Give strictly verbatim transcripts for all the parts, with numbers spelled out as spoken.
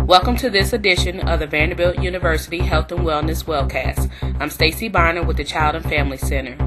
Welcome to this edition of the Vanderbilt University Health and Wellness Wellcast. I'm Stacy Bonner with the Child and Family Center.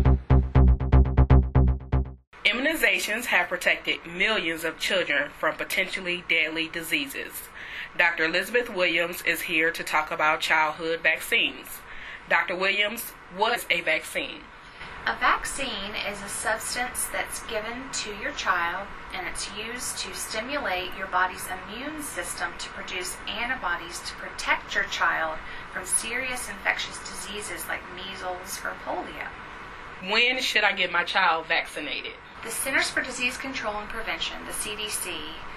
Immunizations have protected millions of children from potentially deadly diseases. Doctor Elizabeth Williams is here to talk about childhood vaccines. Doctor Williams, what is a vaccine? A vaccine is a substance that's given to your child, and it's used to stimulate your body's immune system to produce antibodies to protect your child from serious infectious diseases like measles or polio. When should I get my child vaccinated? The Centers for Disease Control and Prevention, the C D C,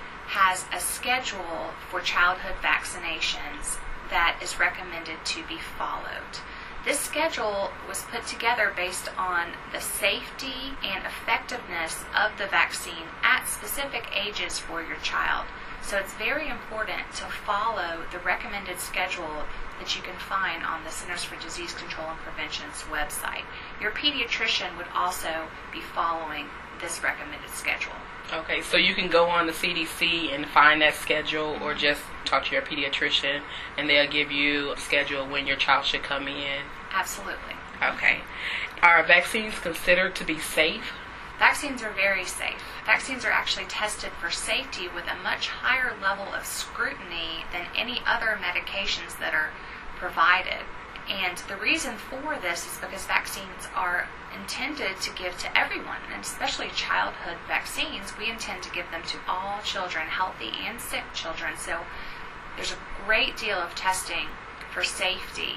has a schedule for childhood vaccinations that is recommended to be followed. This schedule was put together based on the safety and effectiveness of the vaccine at specific ages for your child. So it's very important to follow the recommended schedule that you can find on the Centers for Disease Control and Prevention's website. Your pediatrician would also be following this recommended schedule. Okay, so you can go on the C D C and find that schedule, or just talk to your pediatrician and they'll give you a schedule when your child should come in? Absolutely. Okay. Are vaccines considered to be safe? Vaccines are very safe. Vaccines are actually tested for safety with a much higher level of scrutiny than any other medications that are provided. And the reason for this is because vaccines are intended to give to everyone, and especially childhood vaccines, we intend to give them to all children, healthy and sick children. So there's a great deal of testing for safety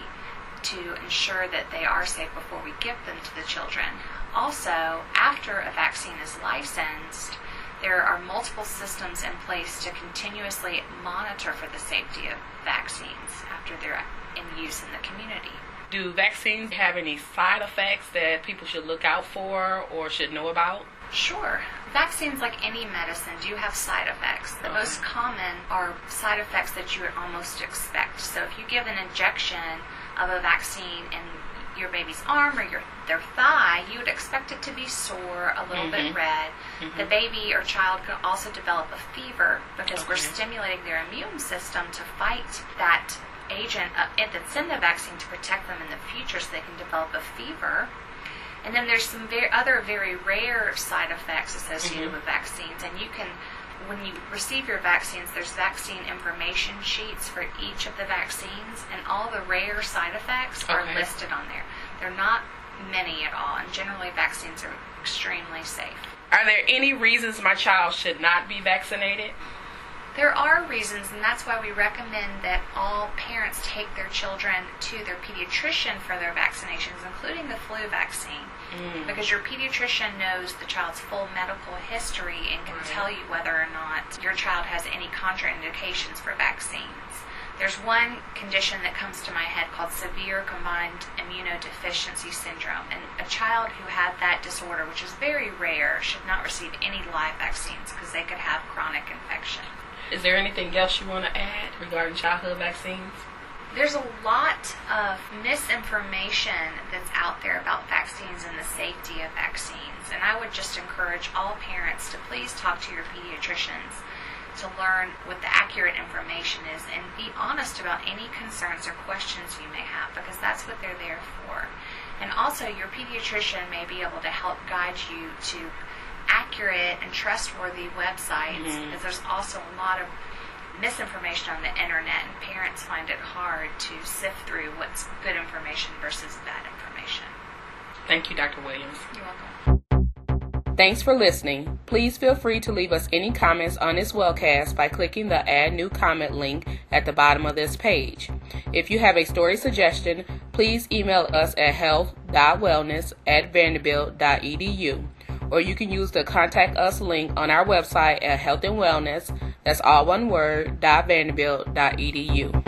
to ensure that they are safe before we give them to the children. Also, after a vaccine is licensed, there are multiple systems in place to continuously monitor for the safety of vaccines after they're in use in the community. Do vaccines have any side effects that people should look out for or should know about? Sure. Vaccines, like any medicine, do have side effects. The Okay. most common are side effects that you would almost expect. So if you give an injection of a vaccine in your baby's arm or your their thigh, you would expect it to be sore, a little Mm-hmm. bit red. Mm-hmm. The baby or child could also develop a fever because Okay. we're stimulating their immune system to fight that agent uh, that's in the vaccine to protect them in the future, so they can develop a fever. And then there's some very, other very rare side effects associated Mm-hmm. with vaccines, and you can, when you receive your vaccines, there's vaccine information sheets for each of the vaccines, and all the rare side effects are Okay. listed on there. They're not many at all, and generally vaccines are extremely safe. Are there any reasons my child should not be vaccinated? There are reasons, and that's why we recommend that all parents take their children to their pediatrician for their vaccinations, including the flu vaccine, Mm. because your pediatrician knows the child's full medical history and can Right. tell you whether or not your child has any contraindications for vaccines. There's one condition that comes to my head called severe combined immunodeficiency syndrome, and a child who had that disorder, which is very rare, should not receive any live vaccines because they could have chronic infection. Is there anything else you want to add regarding childhood vaccines? There's a lot of misinformation that's out there about vaccines and the safety of vaccines, and I would just encourage all parents to please talk to your pediatricians to learn what the accurate information is and be honest about any concerns or questions you may have, because that's what they're there for. And also, your pediatrician may be able to help guide you to accurate and trustworthy websites, Mm-hmm. because there's also a lot of misinformation on the internet, and parents find it hard to sift through what's good information versus bad information. Thank you, Doctor Williams. You're welcome. Thanks for listening. Please feel free to leave us any comments on this wellcast by clicking the Add New Comment link at the bottom of this page. If you have a story suggestion, please email us at health dot wellness at vanderbilt dot e d u, or you can use the Contact Us link on our website at health and wellness, that's all one word, dot vanderbilt dot e d u.